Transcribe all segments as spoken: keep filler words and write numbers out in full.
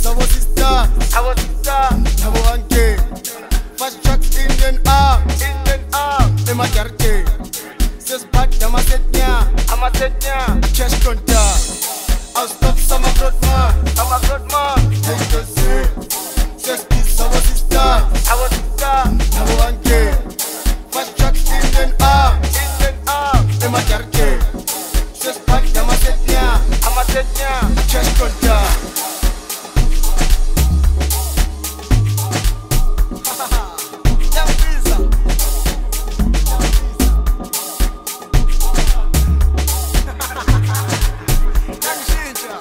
Sabo sister, Our sister, Sabo anke. Fast track Indian arm, Indian arm, Ema jarke. Ses back dama setnya, I'm a setnya, cash konta. I'll stop sama brotma, I'm a good man. hey to say. Ses bis Sabo sister, Our sister, Sabo anke. Fast track Indian arm, Indian arm, Ema jarke. Ses back dama setnya, I'm a setnya, cash konta. Young Visa. Young Ginger.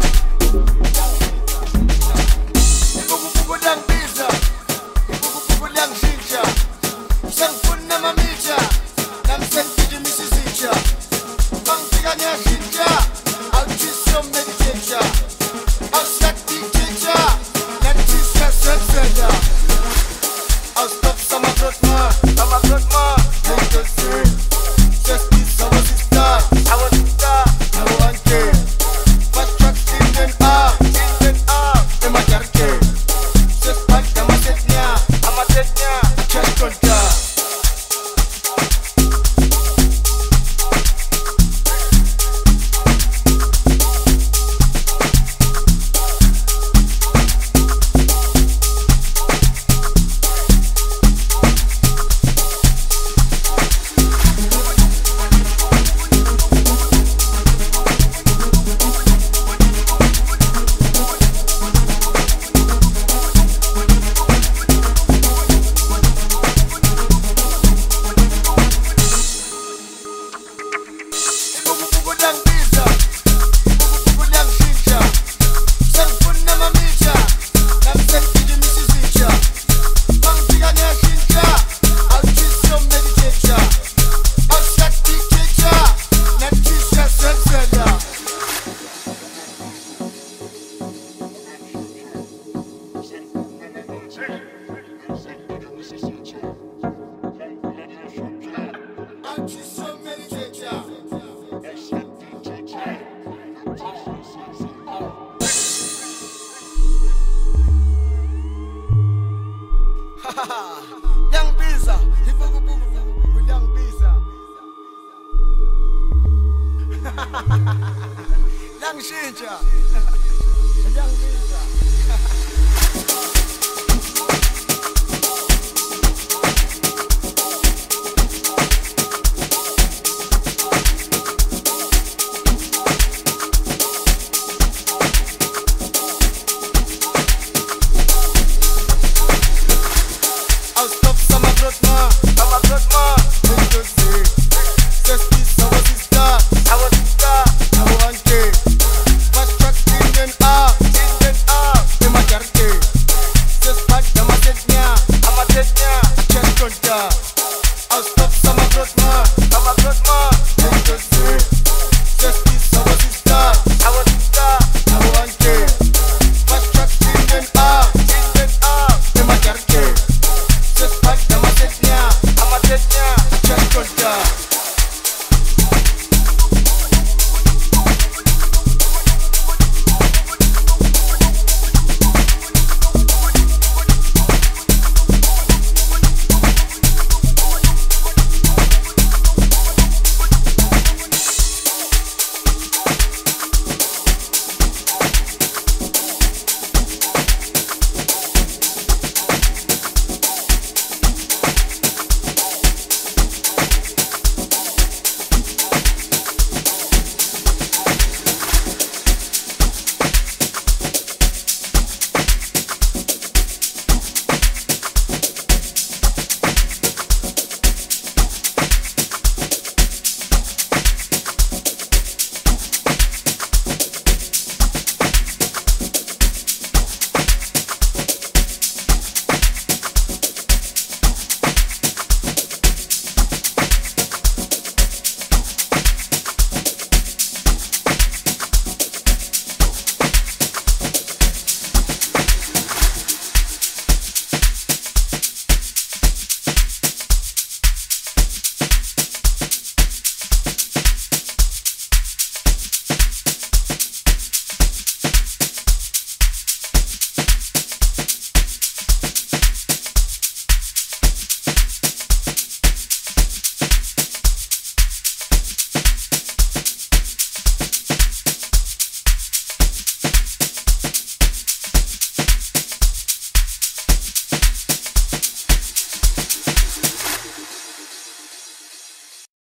Ibukubuku Young Visa. Ibukubuku Young Ginger. Sengifuna mamija. Namsengidi misizitsha. Bangifika ngiyashintsha. Awuthisio meditator. Awusakti teacher. Nathisa sensenda. I'll stop some of those man. I'm a good man. Hey, just say, just be some of this stuff. Our sister, I want to fast track Indian arm. Indian arm, In my jarke. Just back the market now. I'm a setnya, Cash contact. Ibukubuku Young Visa. Ibukubuku Young Ginger. Sengifuna mamija. Namsengidi misizitsha. Bangifika ngiyashintsha. Awuthisio meditator. Awusakti teacher. Nathisa sensenda. Awuthisio meditator. Young Visa, Ibukubuku Young Visa. Young Ginger.